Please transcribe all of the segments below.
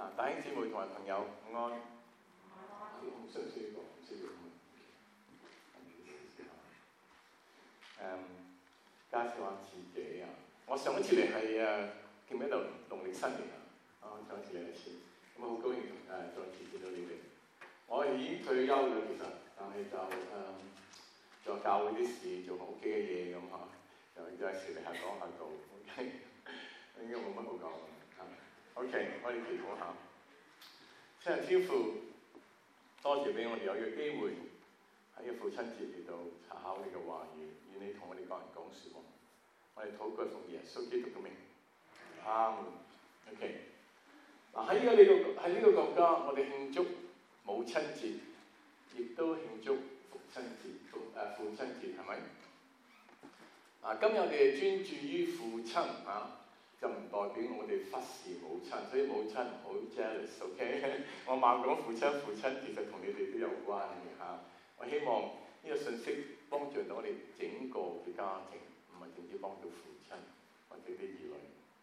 弟兄姊妹同埋朋友午安。需唔需要講？需要。介紹下自己啊！我上一次嚟係記唔記得農曆新年啊？上一次嚟一次，咁好高興再次見到你哋。我已經退休啦，其實，但係就教會啲事，做好幾嘅嘢咁嚇，就有時嚟下講下道。OK， 應該冇乜好講。OK， 我哋祈禱下。親愛天父，多謝俾我哋有呢個機會喺個父親節嚟到查考你嘅話語，願你同我哋個人講説話。我哋禱告奉耶穌基督嘅名。阿門。OK。嗱喺呢個國家，我哋慶祝母親節，亦都慶祝父親節係咪？今日我哋專注於父親就唔代表我哋忽視母親，所以母親唔好 jealous，OK？ 我猛講父親其實同你哋都有關嘅嚇。我希望呢個信息幫助到我哋整個嘅家庭，唔係淨止幫到父親或者啲兒女。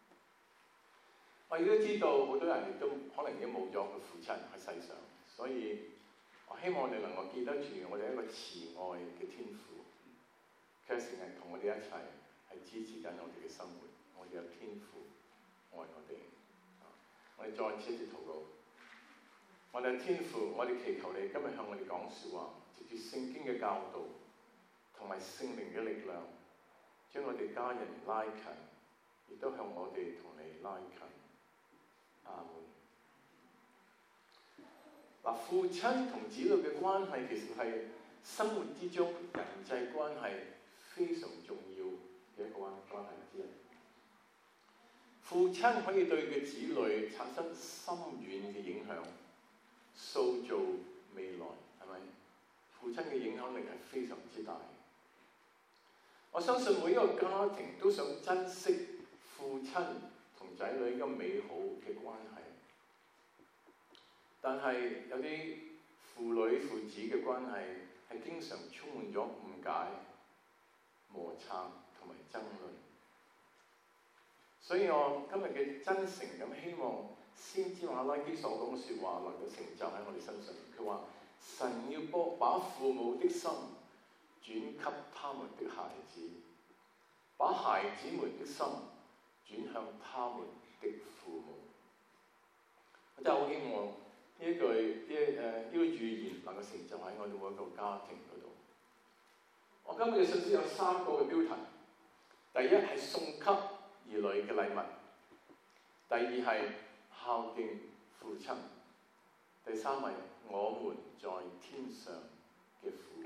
我亦都知道好多人亦都可能已經冇咗個父親喺世上，所以我希望我哋能夠記得住我哋一個慈愛嘅天父，佢成日同我哋一齊係支持緊我哋嘅生活。我哋有天父愛我哋，我哋再次禱告。我哋天父，我哋祈求你今日向我哋講説話，藉住聖經嘅教導同埋聖靈嘅力量，將我哋家人拉近，亦都向我哋同你拉近。阿門。父親同子女嘅關係其實係生活之中人際關係非常重要嘅一個關係之一。父親可以對佢嘅子女產生深遠嘅影響，塑造未來，係咪？父親嘅影響力係非常之大。我相信每一個家庭都想珍惜父親同仔女一個美好嘅關係，但係有啲父女父子嘅關係係經常充滿咗誤解、摩擦同埋爭論。所以我今日嘅真誠咁希望先知馬拉基所講嘅説話能夠成就喺我哋身上。佢話：神要把父母的心轉給他們的孩子，把孩子們的心轉向他們的父母。我真係好希望呢一句預言能夠成就喺我哋每一個家庭嗰度。我今日嘅信息有3個嘅標題。第一係送給兒女嘅禮物，第二係孝敬父親，第三係我們在天上嘅父。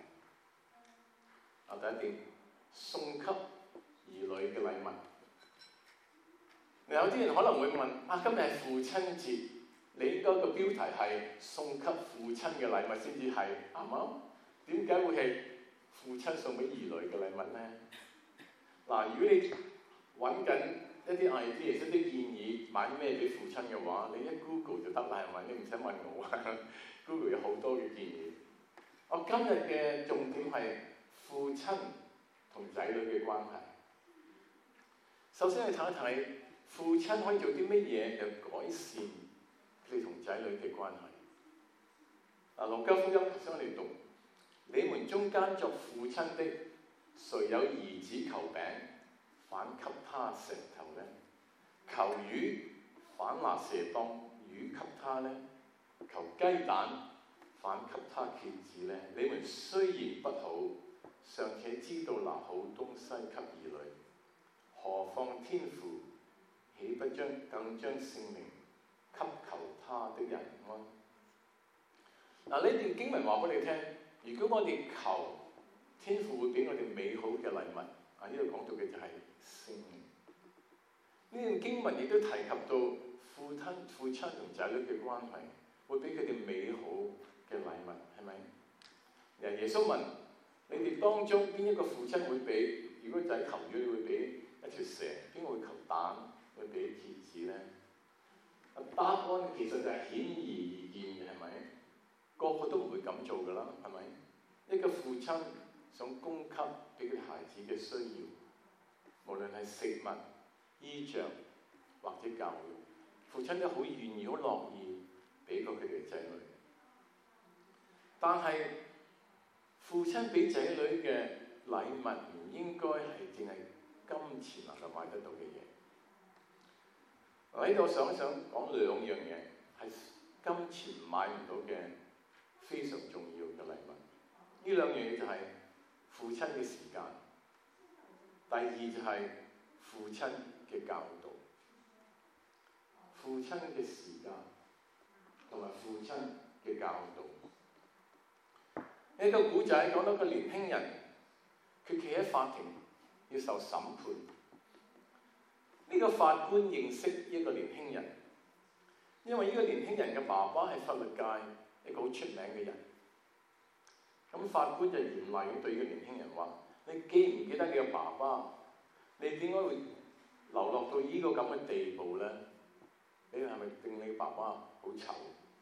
第一點，送給兒女嘅禮物。有啲人可能會問：今日係父親節，你應該個標題係送給父親嘅禮物先至係啱唔啱？點解會係父親送俾兒女嘅禮物呢？如果你揾緊一啲 idea、一啲建議買咩俾父親嘅話，你一 Google 就得啦，係咪？你唔使問我Google 有好多嘅建議。我今日嘅重點係父親同仔女嘅關係。首先去睇一睇父親可以做啲乜嘢嚟改善佢同仔女嘅關係。路加福音頭先我哋讀：你們中間作父親的，誰有兒子求餅，反給他石頭呢？求魚，反拿蛇當魚給他呢？求雞蛋，反給他蠍子呢？你們雖然不好，尚且知道拿好東西給兒女，何況天父豈不更將聖靈給求他的人嗎？呢段經文話俾你聽，如果我哋求，天父會俾我哋美好嘅禮物。呢度講到嘅就係聖靈。呢段經文亦都提及到父親同仔女嘅關係，會俾佢哋美好嘅禮物，係咪？耶穌問：你哋當中邊一個父親會俾？如果仔求魚，你會俾一條蛇；邊個會求蛋？會俾蠍子呢？答案其實就係顯而易見嘅，係咪？個個都唔會咁做㗎啦，係咪？一個父親想供給俾佢孩子嘅需要，無論係食物、衣着或者教育， 父親都好願意、好樂意俾過佢哋嘅仔女。但係父親俾仔女嘅禮物唔應該係淨係金錢能夠買得到嘅嘢。我喺度想講兩樣嘢，係金錢買唔到嘅非常重要嘅禮物。呢兩樣嘢就係父親嘅時間，第二就係父親嘅教導。父親嘅時間同埋父親嘅教導。呢個古仔講到個年輕人，佢企喺法庭要受審判。呢個法官認識一個年輕人，因為呢個年輕人嘅爸爸係法律界一個好出名嘅人。咁法官就嚴厲咁對呢個年輕人話：你記唔記得你嘅爸爸？你點解會流落到呢個咁嘅地步咧？你係咪令你爸爸好醜？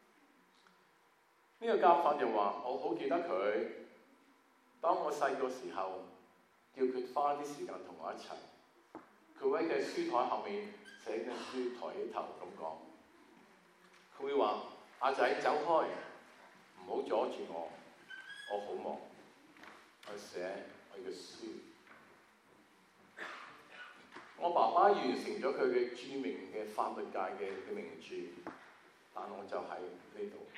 呢個監犯就話：我好記得佢，當我細個時候，叫佢花啲時間同我一齊。佢會喺書台後面寫緊書，抬起頭咁講。佢會話：阿仔走開，唔好阻住我，我好忙，我寫我嘅書。我爸爸完成咗佢嘅著名嘅法律界嘅名著，但我就喺呢度。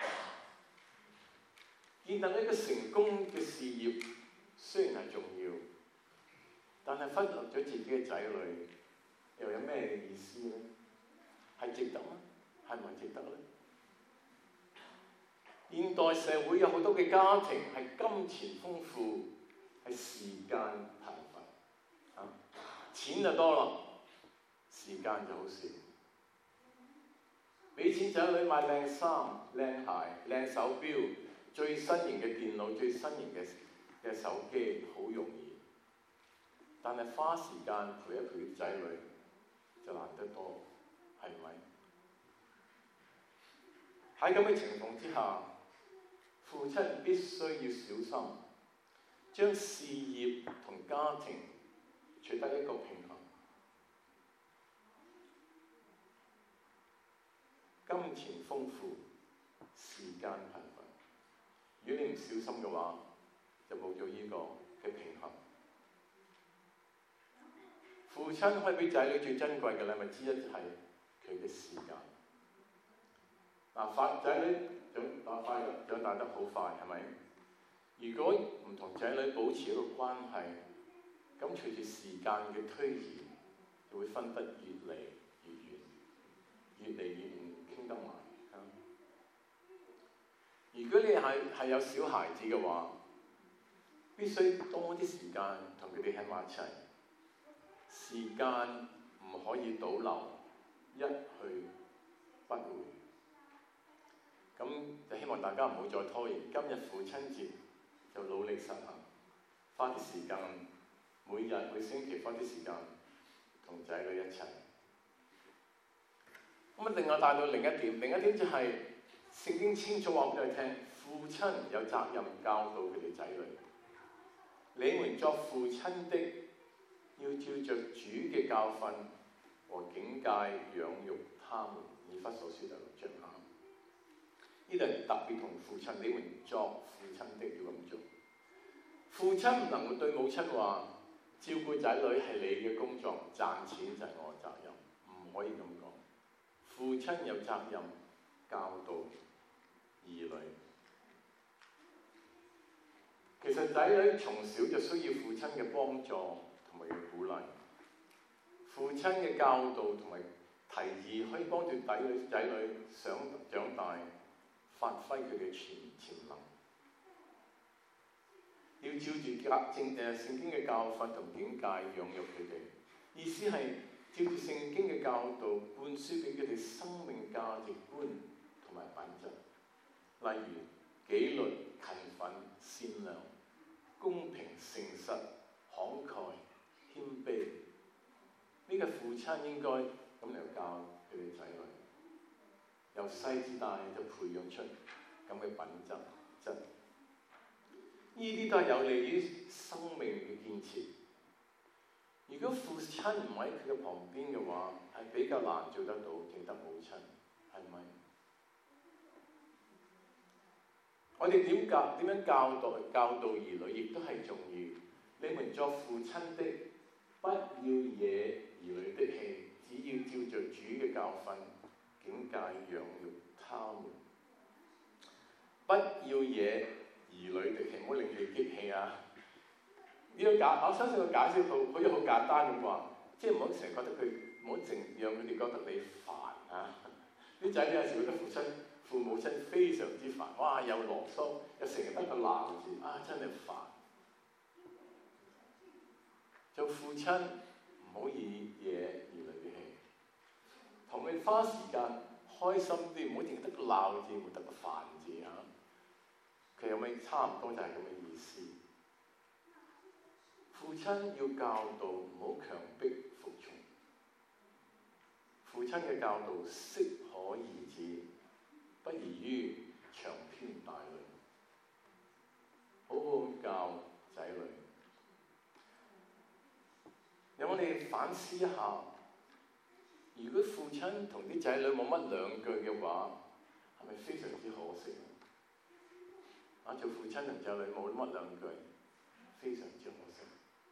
見到呢個成功嘅事業雖然係重要，但係忽略咗自己嘅仔女，又有咩意思呢？係值得嗎？係唔係值得呢？現代社會有好多嘅家庭係金錢豐富，係時間貧乏。錢就多啦，時間就好少。俾錢仔女買靚衫、靚鞋、靚手錶、最新型嘅電腦、最新型嘅手機，好容易。但係花時間陪一陪仔女就難得多，係咪？喺咁嘅情況之下，父親必須要小心，將事業同家庭取得一個平衡。金錢豐富，時間貧乏。如果你唔小心嘅話，就冇咗呢個嘅平衡。父親可以俾仔女最珍貴嘅禮物之一就係佢嘅時間。仔女長大得好快，係咪？如果唔同仔女保持一個關係，咁隨住時間嘅推移，就會分得越嚟越遠，越嚟越唔傾得埋。如果你係有小孩子嘅話，必須多啲時間同佢哋喺埋一齊。時間唔可以倒流，一去不回。咁就希望大家唔好再拖延。今日父親節就努力實行，花啲時間，每星期花啲時間同仔女一齊。咁另外帶到另一點就係聖經清楚話俾我哋聽，父親有責任教導佢哋仔女。你們作父親的，要照着主嘅教訓和警戒養育他們。以弗所書第6章。呢度特別同父親，你們作父親的要咁做。父親唔能夠對母親話，照顧仔女係你嘅工作，賺錢就係我嘅責任，唔可以咁講。父親有責任教導兒女。其實仔女從小就需要父親嘅幫助同埋嘅鼓勵。父親嘅教導同埋提議可以幫助仔女想長大，發揮佢嘅潛能。要照住聖經嘅教訓同警戒養育佢哋，意思係照住聖經嘅教導灌輸俾佢哋生命價值觀同埋品質，例如紀律、勤奮、善良、公平、誠實、慷慨、謙卑。呢個父親應該咁嚟教佢哋仔女，由細至大就培養出咁嘅品質。呢啲都係有利於生命嘅建設。如果父親唔喺佢嘅旁邊嘅話，係比較難做得到記得母親，係咪？我哋點樣教導兒女，亦都係重要。你們作父親的，不要惹兒女的氣，只要照着主嘅教訓警戒養育他們。不要惹兒女的氣，唔好令佢激氣啊！我相信個解釋好似好簡單咁話，即係唔好成日覺得佢，唔好淨讓佢哋覺得你煩啊！啲仔女有時覺得父母親非常之煩，哇！又囉嗦，又成日得個鬧字，啊！真係煩。做父親唔好以惹兒女嘅氣，同佢花時間開心啲，唔好淨得個鬧字，唔得個煩字啊！佢有咩差唔多就係咁嘅意思。父親要教導，唔好強迫服從。父親嘅教導適可而止，不宜於長篇大論。好好教仔女。有我哋反思一下，如果父親同啲仔女冇乜兩句嘅話，係咪非常之可惜？做父親同仔女冇乜兩句，非常之可惜。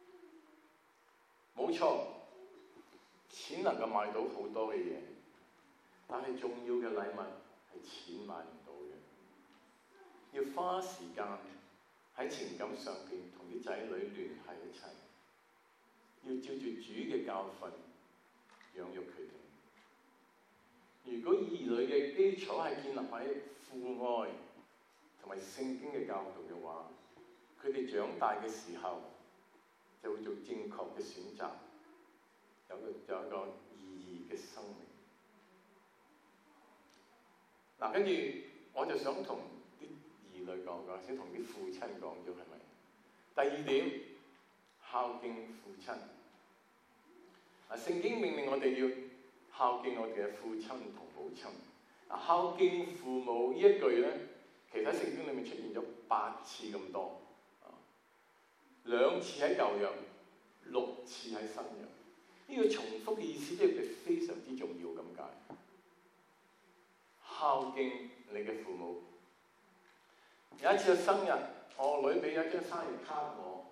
冇錯，錢能夠買到好多嘅嘢，但係重要嘅禮物係錢買唔到嘅。要花時間喺情感上邊同啲仔女聯繫一齊，要照住主嘅教訓養育佢哋。如果兒女嘅基礎係建立喺父愛同埋聖經嘅教導嘅話，佢哋長大嘅時候就會做正確嘅選擇，有一個意義嘅生命。跟住我就想同啲兒女講講，先同啲父親講咗係咪？第二點，孝敬父親。聖經命令我哋要孝敬我哋嘅父親同母親。孝敬父母呢一句咧，其實喺聖經裏面出現咗8次咁多，2次喺舊約，6次喺新約。呢個重複嘅意思即係佢非常之重要咁解。孝敬你嘅父母。有一次嘅生日，我女俾咗張生日卡我，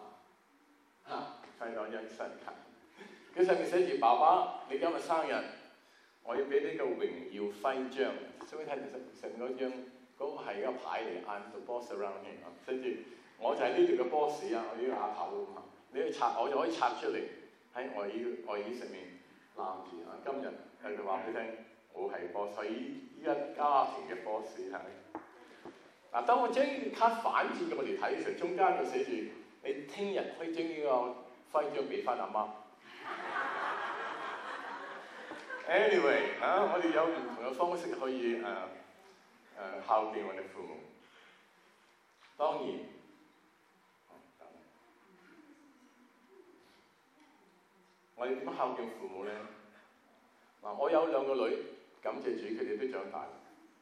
睇到一張生日卡，佢上面寫住：爸爸，你今日生日，我要俾呢個榮耀徽章。所以睇上面嗰張，嗰個係一個牌嚟 ，I'm the boss around here。跟住我就係呢度嘅 boss 啊，我呢個阿頭啊，你去拆，我就可以拆出嚟喺外衣上面攬住啊。今日佢就話俾你聽，我係 boss，係依家家庭嘅 boss 係。當我將呢個卡反轉咁嚟睇嘅時候，中間就寫住：你聽日可以將呢個徽章俾翻阿媽。Anyway， 我哋有唔同嘅方式可以孝敬我哋父母。當然，我哋點樣孝敬父母咧？我有2個女，感謝主，佢哋都長大。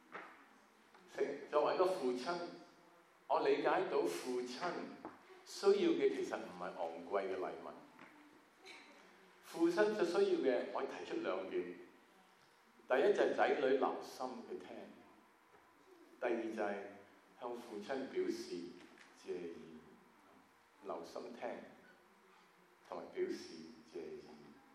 作為一個父親，我理解到父親需要嘅其實唔係昂貴嘅禮物。父親所需要嘅，我提出2點。第一就係仔女留心去聽；第二就係向父親表示謝意，留心聽同埋表示謝意。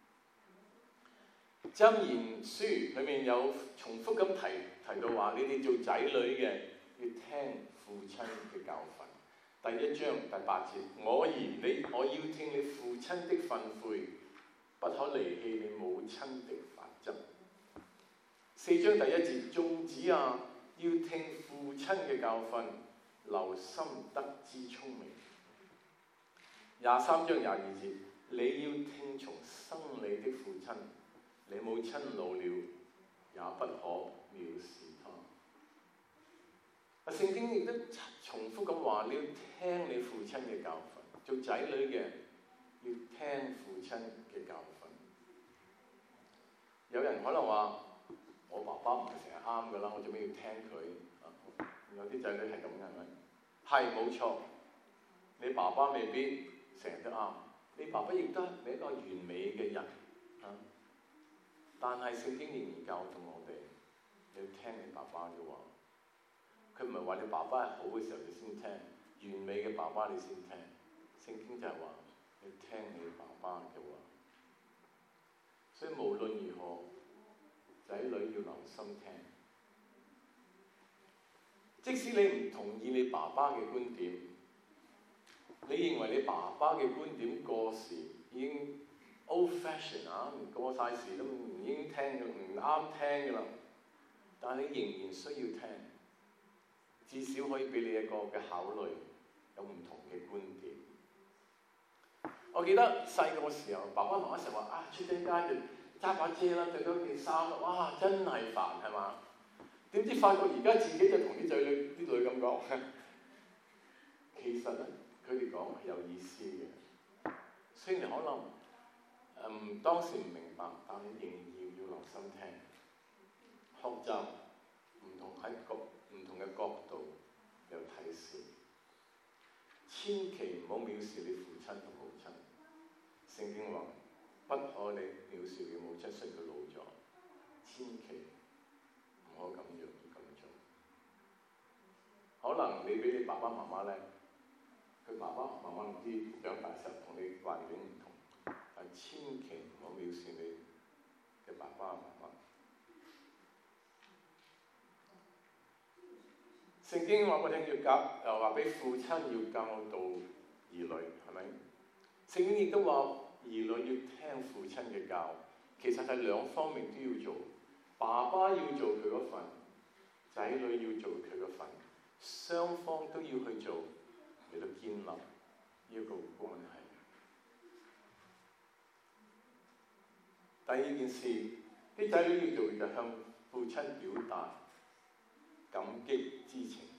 箴言書裏面有重複咁提到話：你哋做仔女嘅要聽父親嘅教訓。第1章第8節：我兒，我要聽你父親的訓誨，不可離棄你母親的法則。4章第1節：眾子啊，要聽父親嘅教訓，留心得知聰明。23章22節：你要聽從生你的父親，你母親老了，也不可藐視他。聖經亦都重複咁話：你要聽你父親嘅教訓。做仔女嘅要聽父親嘅教訓。有人可能話：我爸爸唔係成日啱㗎啦，我做咩要聽佢？有啲仔女係咁嘅，係咪？係冇錯，你爸爸未必成日都啱， 你爸爸亦都係一個完美嘅人但係聖經仍然教導我哋，你要聽你爸爸嘅話。佢唔係話你爸爸係好嘅時候你先聽，完美嘅爸爸你先聽。聖經就係話你聽你爸爸嘅話。所以無論如何，仔女要留心聽。即使你唔同意你爸爸嘅觀點，你認為你爸爸嘅觀點過時，已經 old fashion 過晒時都唔應聽，唔啱聽嘅啦。但係你仍然需要聽，至少可以俾你一個嘅考慮，有唔同嘅觀點。我記得細個時候，爸爸媽媽成日話出街就揸把遮啦，著多件衫，哇真係煩係嘛？點知發覺而家自己就同啲仔女啲女咁講，其實咧佢哋講係有意思嘅。雖然可能當時唔明白，但係仍然要留心聽，學習唔同嘅角度有提示。千祈唔好藐視你父親同母親。聖經話不可你藐視你母親，雖佢老咗，千祈唔好咁做。可能你比你爸爸媽媽叻，佢爸爸媽媽唔知長大時候同你環境唔同，但千祈唔好藐視你嘅爸爸媽媽。聖經話我聽要教，又話俾父親要教導兒女，係咪？聖經亦都話兒女要聽父親嘅教，其實係兩方面都要做。爸爸要做佢嗰份，仔女要做佢嗰份，雙方都要去做，嚟到建立呢一個關係。第二件事，啲仔女要做就向父親表達感激之情，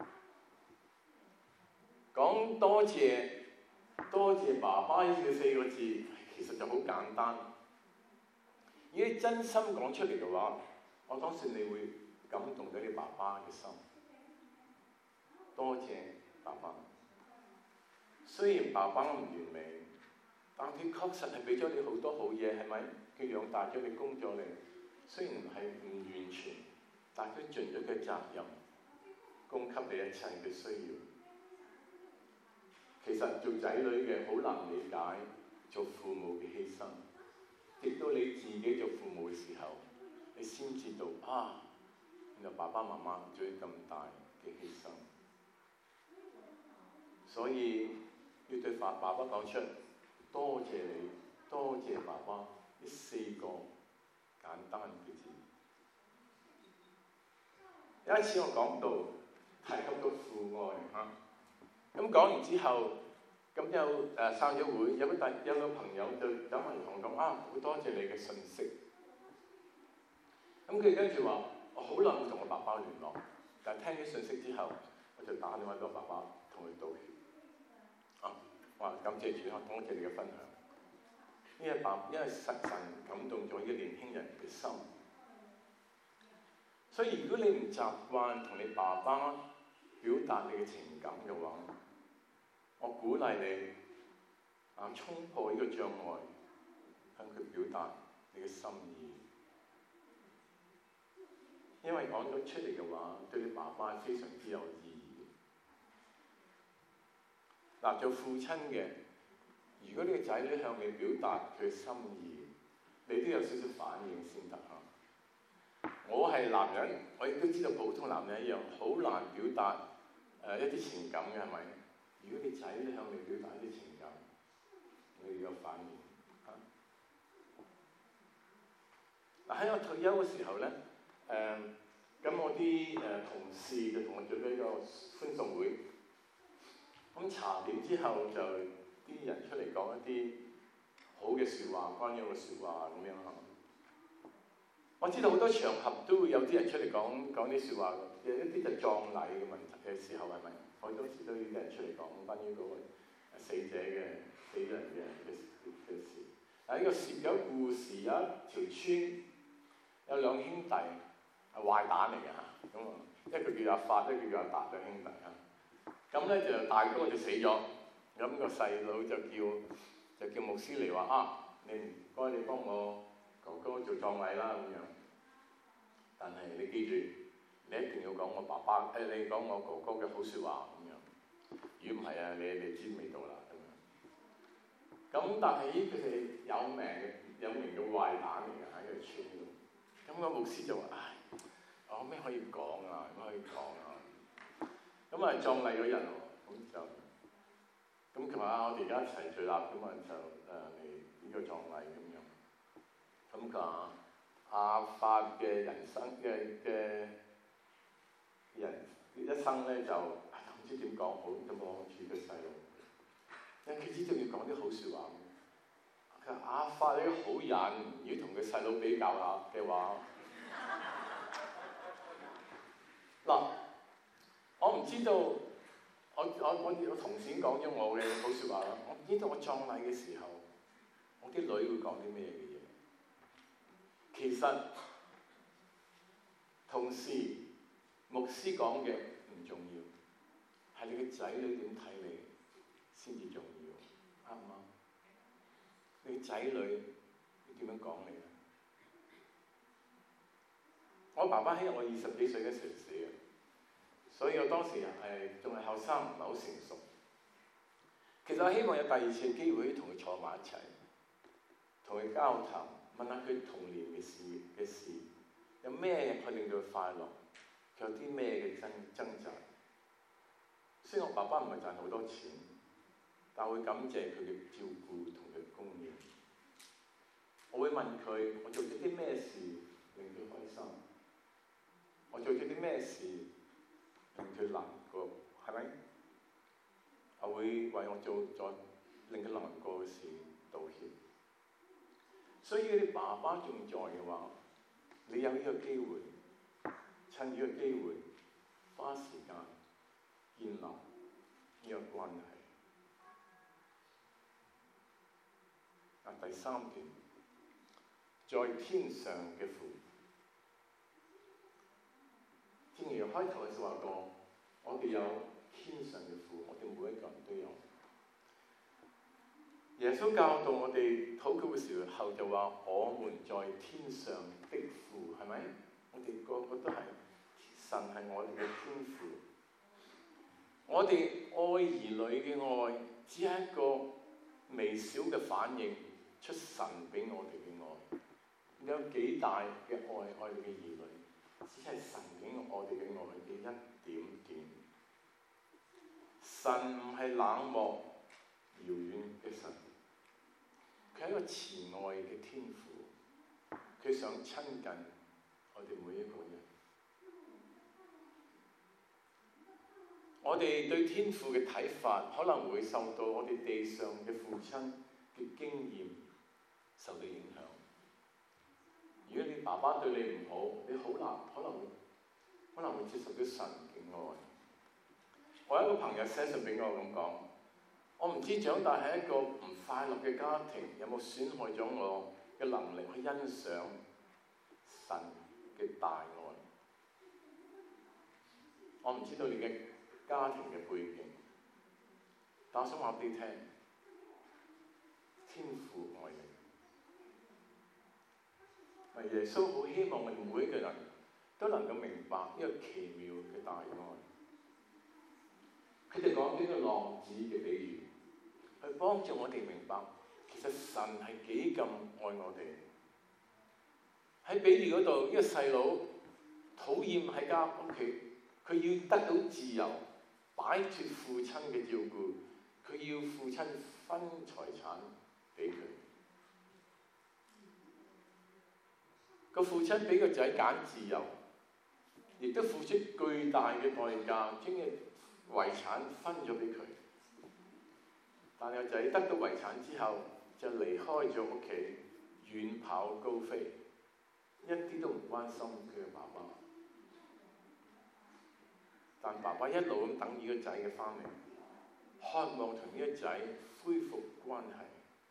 講多謝爸爸呢4個字，其實就好簡單。如果你真心講出嚟嘅話，我相信你會感動到你爸爸嘅心。多謝爸爸。雖然爸爸唔完美，但佢確實係俾咗你好多好嘢，係咪？佢養大咗你，供咗你。雖然係唔完全，但佢盡咗佢責任，供給你一切嘅需要。其實做仔女嘅好難理解做父母嘅犧牲，直到你自己做父母嘅時候，你先知道原來爸爸媽媽做咗咁大嘅犧牲。所以要對爸爸講出多謝你，多謝爸爸呢4個簡單嘅字。有一次我講到提及到父愛咁講完之後，咁生咗會，有個朋友就走埋嚟同我講好多謝你嘅信息。咁佢跟住話我好耐冇同我爸爸聯絡，但係聽咗信息之後，我就打電話俾我爸爸同佢道歉。感謝主，多謝你嘅分享。因為神感動咗呢個年輕人嘅心。所以如果你唔習慣同你爸爸表達你嘅情感嘅話，我鼓勵你衝破呢個障礙，向佢表達你嘅心意。因為講咗出嚟嘅話，對你爸爸非常之有意義。做父親嘅，如果你個仔女向你表達佢嘅心意，你都有少少反應先得嚇。我係男人，我亦都知道普通男人一樣，好難表達一啲情感嘅，係咪？如果你仔女向你表達一啲情感，你要有反應嚇。喺我退休嘅時候咧，咁我啲同事就同我做咗一個歡送會。咁茶點之後就啲人出嚟講一啲好嘅説話，關於我嘅説話咁樣嚇。我知道好多場合都會有啲人出嚟講啲説話，有一啲就葬禮嘅問題嘅時候，係咪？好多時都有啲人出嚟講關於嗰個死人嘅事。呢個有故事，有一條村有2兄弟係壞蛋嚟嘅嚇，咁一個叫阿發，一個叫阿達兩兄弟嚇。咁咧就大哥就死咗，咁個細佬就叫就叫牧師嚟話你唔該你幫我哥哥做葬禮啦咁樣。但係你記住，你一定要講我爸爸你講我哥哥嘅好説話咁樣。如果唔係你知味道啦咁樣。咁但係佢哋有名嘅壞蛋嚟嘅喺個村度。咁個牧師就話：我咩可以講啊？咩可以講啊？咁啊葬禮嗰日咁佢話我哋而家一齊聚立咁啊就嚟呢個葬禮咁樣。咁佢話阿發嘅人生嘅人一生咧就唔知點講好，就望住個細路。因為佢知道要講啲好説話。佢話阿發你個好人，如果同佢細佬比較下嘅話，嗱，我唔知道，我同事講咗我嘅好説話啦。我唔知道我葬禮嘅時候，我啲女會講啲咩嘅嘢。其實同時牧師講嘅唔重要，係你嘅仔女點睇你先至重要，啱唔啱？你嘅仔女點樣講你？我爸爸喺我20幾歲嘅時候死嘅，所以我當時仲係後生，唔係好成熟。其實我希望有第二次機會同佢坐埋一齊，同佢交談，問下佢童年嘅事，有咩可以令到佢快樂，佢有啲咩嘅掙扎。雖然我爸爸唔係賺好多錢，但我會感謝佢嘅照顧同佢供應。我會問佢：我做咗啲咩事令佢開心？我做咗啲咩事令佢難過？係咪？我會為我做咗令佢難過嘅事道歉。所以你爸爸仲在嘅話，你有呢個機會，趁呢個機會花時間建立呢個關係。第三段，在天上嘅父。正如開頭嘅時候話過，我哋有天上嘅父，我哋每一個人都有。耶穌教導我哋禱告嘅時候就話：我們在天上的父，係咪？我哋個個都係神，係我哋嘅天父。我哋愛兒女嘅愛，只係一個微小嘅反應，出神俾我哋嘅愛。有幾大嘅愛你嘅兒女，只係神俾我哋嘅愛嘅一點點。神唔係冷漠遙遠嘅神，佢係一個慈愛嘅天父，佢想親近我哋每一個人。我哋對天父嘅睇法可能會受到我哋地上嘅父親嘅經驗受到影響。如果你爸爸對你唔好，你好難可能會接受到神嘅愛。我有一個朋友寫信俾我咁講：我唔知長大喺一個唔快樂嘅家庭，有冇損害咗我嘅能力去欣賞神嘅大愛。我唔知道你嘅家庭嘅背景，但我想話俾你聽，天父愛你。耶穌好希望我哋每一個人都能夠明白呢個奇妙嘅大愛。佢哋講呢個浪子嘅比喻，去幫助我哋明白，其實神係幾咁愛我哋。喺比喻嗰度，呢個細佬討厭喺間屋企，佢要得到自由，擺脫父親嘅照顧，佢要父親分財產俾佢。個父親俾個仔揀自由，亦都付出巨大嘅代價，將嘅遺產分咗俾佢。但係個仔得到遺產之後，就離開咗屋企，遠跑高飛，一啲都唔關心佢嘅爸爸。但爸爸一路咁等呢個仔嘅翻嚟，渴望同呢個仔恢復關係。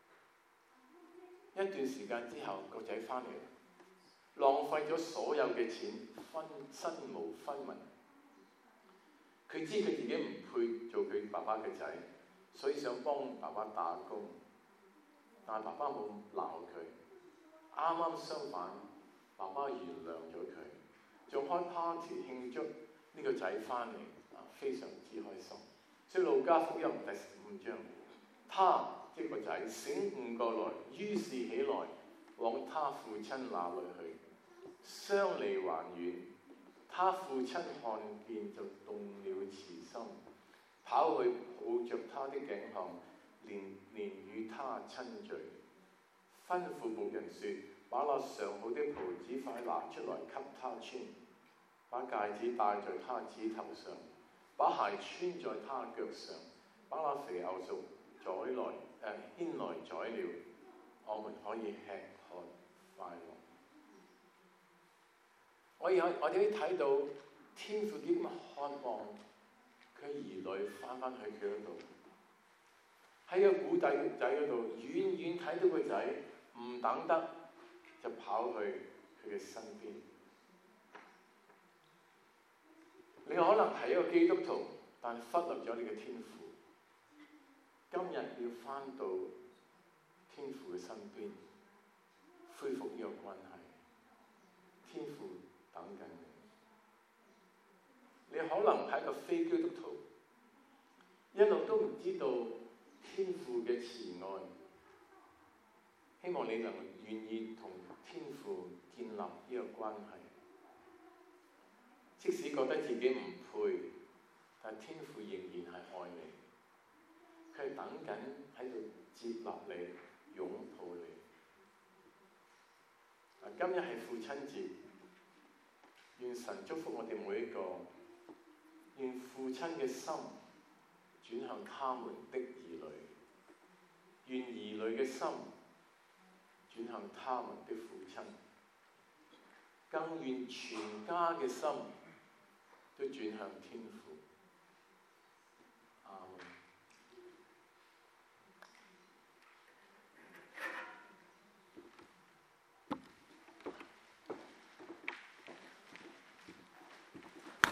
一段時間之後，個仔翻嚟，浪費咗所有嘅錢，身無分文。佢知佢自己唔配做佢爸爸嘅仔，所以想幫爸爸打工。 但爸爸冇鬧佢。啱啱相反，爸爸原諒咗佢，仲開 party 慶祝呢個仔翻嚟，非常之開心。所以路加福音第15章，他即個仔醒悟過來，於是起來往他父親那裏去，相離還遠。他父親看見就動了慈心，跑去抱着他的頸項，連與他親嘴，吩咐僕人說：把那上好的袍子快拿出來給他穿，把戒指戴在他指頭上，把鞋穿在他腳上，把那肥牛犢牽來宰了，我們可以吃喝快樂。我哋可以睇到天父點樣渴望佢兒女翻返去佢嗰度，喺個古仔嗰度遠遠睇到個仔，唔等得就跑去佢嘅身邊。你可能係一個基督徒，但忽略咗你嘅天父。今日要翻到天父嘅身邊，恢復呢個關係。天父等緊你。你可能係一個非基督徒，一路都唔知道天父嘅慈愛。希望你能願意同天父建立呢個關係。即使覺得自己唔配，但天父仍然係愛你。佢係等緊喺度接納你、擁抱你。今日係父親節，願神祝福我哋每一個，願父親嘅心轉向他們的兒女，願兒女嘅心轉向他們的父親，更願全家嘅心都轉向天父。